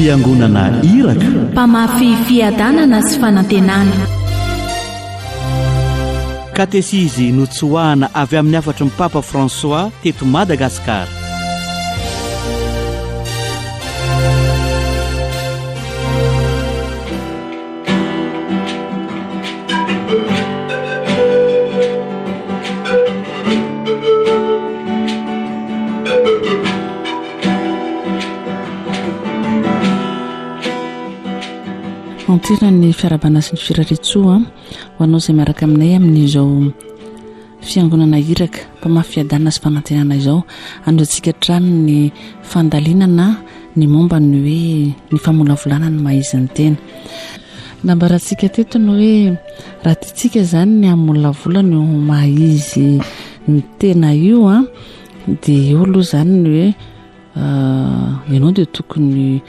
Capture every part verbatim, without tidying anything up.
fiangonana iraka, mpamafy fiadanana sy fanantenana. katesizy notsoahana avy amin'ny afatry ny Papa François teto Madagasikara. Antirany fiarabana sy ny firaritsoa ho anao izay miaraka aminay amin'izao fiangonana iraka mpamafy fiadanana sy fanantenana izao. Androantsika trano ny fandalinana ny momba ny hoe ny famolavolana ny mahizin'ny tena. Nambarantsika teto ny hoe raha tiantsika izany ny amolavolana ny mahizy ny tena io a dia eo aloha izany ny hoe ianao dia tokony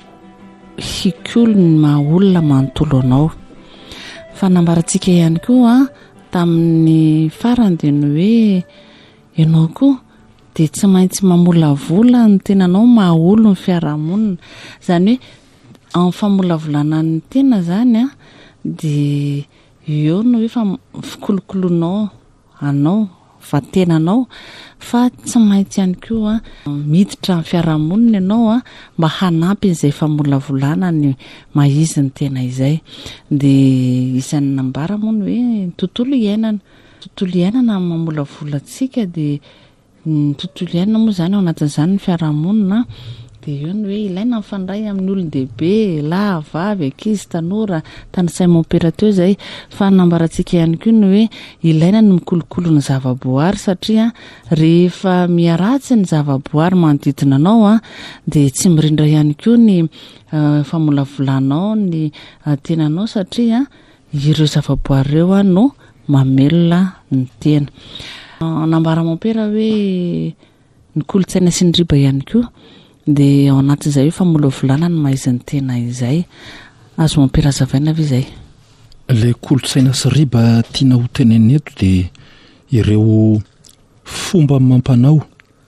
hikolo ny mahaolona manontolo anao. Fa nambarantsika ihany koa tamin'ny farany dia ny hoe ianao koa dia tsy maintsy mamolavola ny tenanao mahaolo ny fiarahamonina. Izany hoe amin'ny famolavolana ny tena izany a dia eo no hoe fa fikolokoloanao anao fa tenanao, fa tsy maintsy ihany koa miditra amin'ny fiarahamonina ianao a mba hanampy izay famolavolana ny mahizy ny tena izay. Dia isan'ny nambara moa ny hoe tontolo iainana tontolo iainana mamolavolatsika dia ny tontolo iainana moa izany ao anatin'izany ny fiarahamonina. Dia eo ny hoe ilaina mifandray amin'ny olon-dehibe, lahy, vavy, ankizy, tanora, tanitsahy mampera teo izay. Fa nambarantsika ihany koa ny hoe ilaina ny mikolokolo ny zavaboary satria rehefa miaratsy ny zavaboary manodidina anao a dia tsy mirindra ihany koa ny uh, famolavolanao ny uh, tenanao satria ireo zavaboary ireo a no mamelona ny tena. Uh, nambara mampera hoe ny kolotsaina sy ny riba ihany koa dia ao anatin'izay hoe famolavolana ny mahizin'ny tena izay. Azo mampera zavaina avy izay. Ilay kolotsaina sy riba tiana ho tenenina eto dia ireo fomba mampanao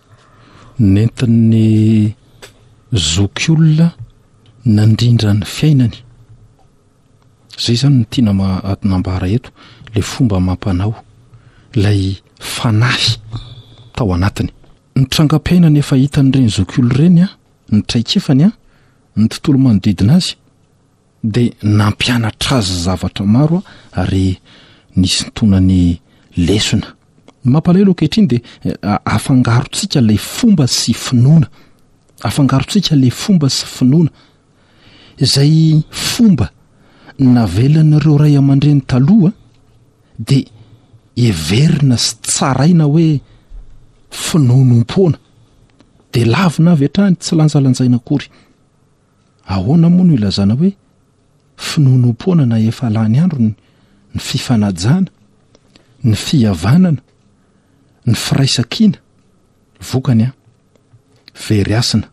nentin'ny zoky olona nandrindra ny fiainany. Izay izany no tiana nambara eto, ilay fomba mampanao, ilay fanahy tao anatiny. Ny trangam-piainana efa hitan'ireny zokiolo ireny a, ny traikefany a, ny tontolo manodidina azy dia nampianatra azy zavatra maro ary nisy ntonany lesona. Mampalahelo ankehitriny dia afangarontsika ilay fomba sy finoana, afangarontsika ilay fomba sy finoana izay fomba navelan'ireo ray aman-dreny taloha dia everina sy tsaraina hoe finonom-poana dia lavina avy hatrany tsy lanjalanjaina akory. Ahoana moa no ilazana hoe finonom-poana na efa lany andro ny fifanajana, ny fihavanana, ny firaisakiana, vokany a very asina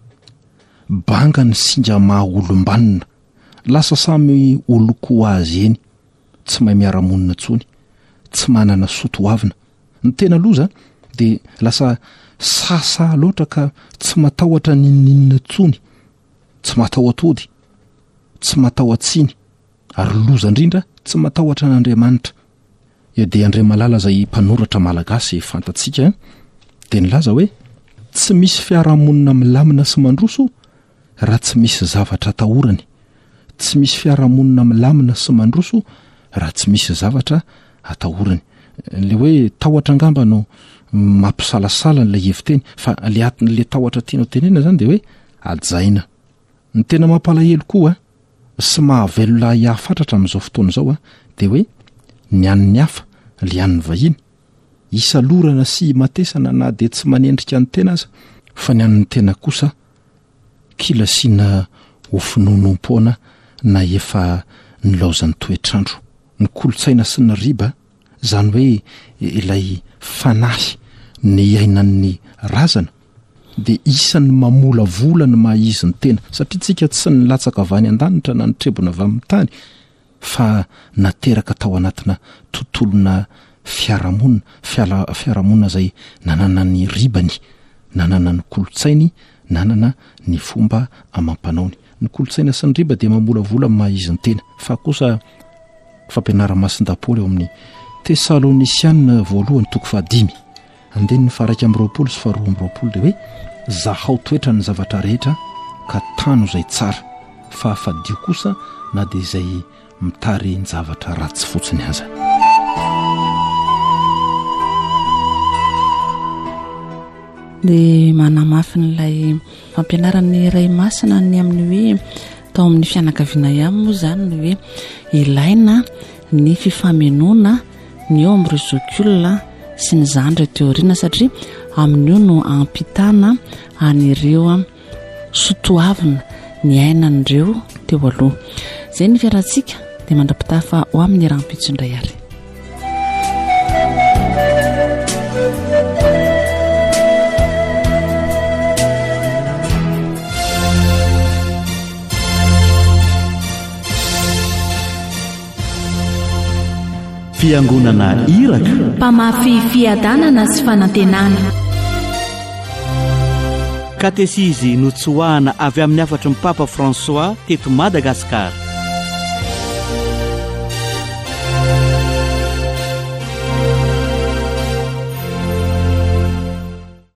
banga ny singa maha olombanina, lasa samy oloko azy eny, tsy mahay miara-monina tsony, tsy manana soto avina. Ny tena loza dia lasa sasa loatra ka tsy matahotra ninninina tsony, tsy matao atody, tsy matao atsiny, ary loza indrindra tsy matahotra n'Andriamanitra. Eo dia André Malala izay mpanoratra malagasy fantatsika dia nilaza hoe tsy misy fiarahamonina milamina sy mandroso raha tsy misy zavatra atahorany, tsy misy fiarahamonina milamina sy mandroso raha tsy misy zavatra atahorany. Le hoe tahotra angamba no mampisalasala n'ilay heviteny, fa le atin'le tahotra tianao tenena zany dia hoe ajaina. Ny tena mampalahelo koa sy mahavelona hiafatra amin'izao fotoana izao a dia hoe ny an'ny hafa le an'ny vahiny, isalorana sy matesana na dia tsy manendrika ny tena aza, fa ny an'ny tena kosa kilasiana ho finonom-poana na efa nilaozan'ny toetrandro. Ny kolotsaina sy ny riba izany hoe ilay fanahy ny iainan'ny razana dia isan'ny mamolavola ny mahizy ny tena, satria tsika tsy ny latsaka avany an-danitra na nitrebona avy amin'ny tany fa nateraka tao anatina tontolona fiarahamonina, fiarahamonina izay nanana ny ribany, nanana ny kolotsainy nanana ny fomba amam-panaony. Ny kolotsaina sy ny riba dia mamolavola maha izy ny tena fa kosa fampianara-masin-dapoly eo amin'ny Tesalonisianina voalohany toko fahadimy andeny ny faraka amin'ny roapolo sy faharoa amin'ny roapolo dia hoe zahao toetra ny zavatra rehetra ka tano izay tsara fa hafadio kosa na dia izay mitary ny zavatra ratsy fotsiny aza. dia manamafy n'ilay fampianarany ray masina ny amin'ny hoe tao amin'ny fianakaviana ihany moa izany ny hoe ilaina ny fifamenoana ny eo amin'ireo zokiolona sy ny zandry teoriana satria amin'io no ampitana an'ireo sotoavina ny ainan'ireo teo aloha. Izay ny fiarantsika dia mandrapitafa ho amin'ny rahampitsondray ary. Fiangonana Iraka, mpamafy fiadanana sy fanantenana. Katesizy notsoahana avy amin'ny afatry ny Papa François teto Madagasikara.